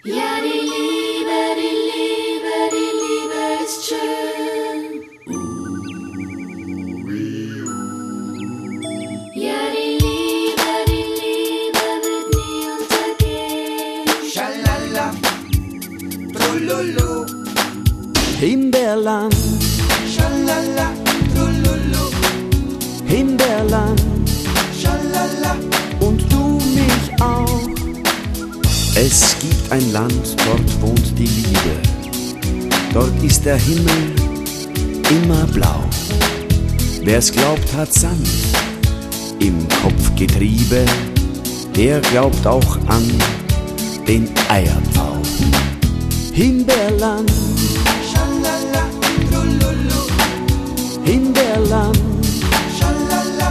Ja, die Liebe ist schön. Ja, die Liebe wird nie untergehen. Schalala, trululu, Himbeerland, schalala, trululu, Himbeerland schalala. und du mich auch. Es gibt ein Land, dort wohnt die Liebe. Dort ist der Himmel immer blau. Wer's glaubt, hat Sand im Kopfgetriebe. Der glaubt auch an den Eierpfau. Himbeerland, Schalala, trululu, Himbeerland. schalala.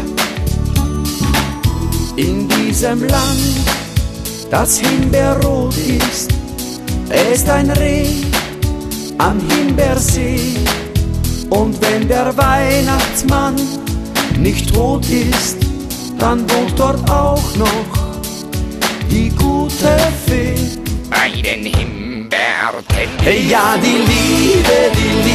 In diesem Land, das himbeerrot ist, ist ein Reh am Himbeersee. Und wenn der Weihnachtsmann nicht tot ist, dann wohnt dort auch noch die gute Fee. Bei den Himbeerten. Hey, ja, die Liebe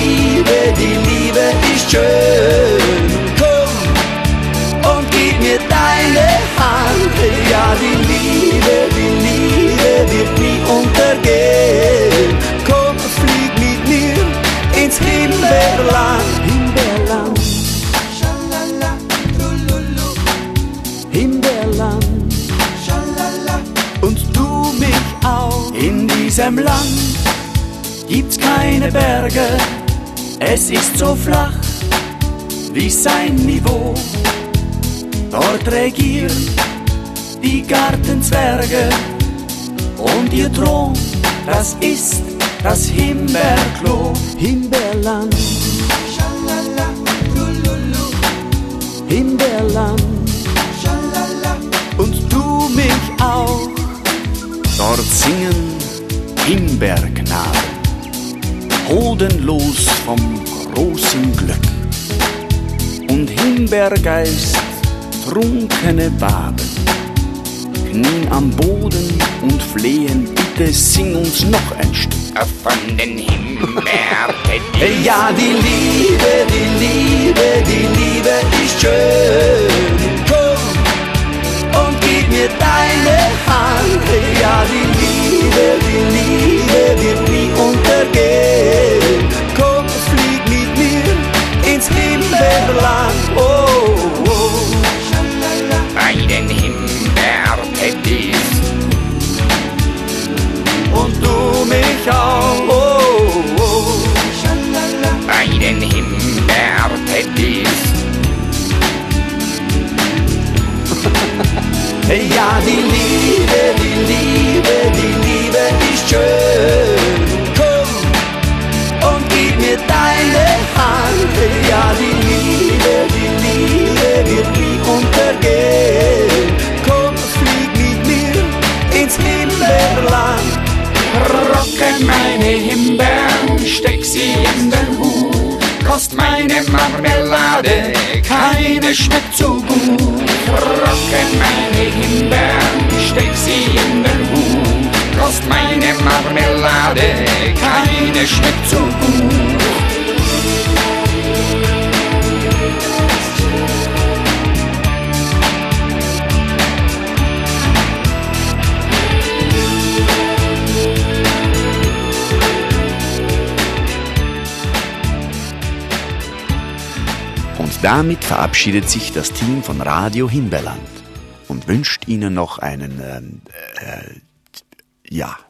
ist schön. Komm und gib mir deine Hand. Hey, ja, die Liebe wird nie untergehen. Komm, flieg mit mir ins Himbeerland. Himbeerland, Schalala, trululu, Himbeerland. schalala. Und du mich auch. In diesem Land gibt's keine Berge, es ist so flach wie sein Niveau. Dort regieren die Gartenzwerge und ihr Thron, das ist das Himbeerklo. Himbeerland, Schalala, trululu, Himbeerland schalala. und du mich auch. Dort singen Himbeerknaben, hodenlos vom großen Glück. Und Himbeergeist, trunkene Waben, knien am Boden und flehen, bitte sing uns noch ein Stück. Von den Himbeerten. Hey, ja, die Liebe ist schön. Komm und gib mir deine Hand. Hey, ja, die Liebe wird nie untergehen. Komm, flieg mit mir ins Himbeerland. Oh, oh. Bei den Himbeerten. Und du mich auch. Oh, oh. Bei den Himbeerten. Hey, ja, die Liebe ist schön. Komm und gib mir deine Hand. Hey, ja, die Liebe wird nie untergehen. Komm, flieg mit mir ins Himbeerland. Rocke meine Himbeeren, steck sie in den Hut. Kost meine Marmelade, keine schmeckt so gut. Rocke meine Himbeeren, steck sie in den Hut. Kost meine Marmelade, keine schmeckt so gut. Damit verabschiedet sich das Team von Radio Himbeerland und wünscht Ihnen noch einen, ja,